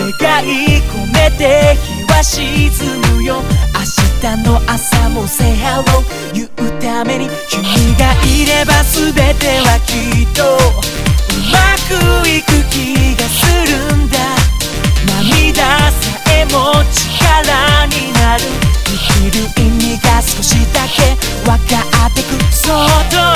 願い込めて日は沈むよ。明日の朝も Say hello 言うために君がいれば全てはきっとうまくいく気がするんだ。涙さえも力になる。生きる意味が少しだけ分かってく。そっと